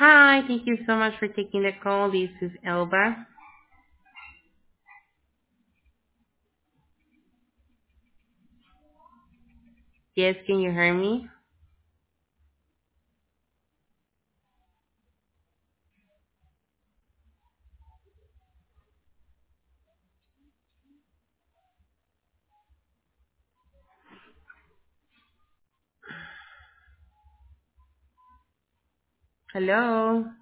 Hi, thank you so much for taking the call. This is Elba. Yes, can you hear me? Hello?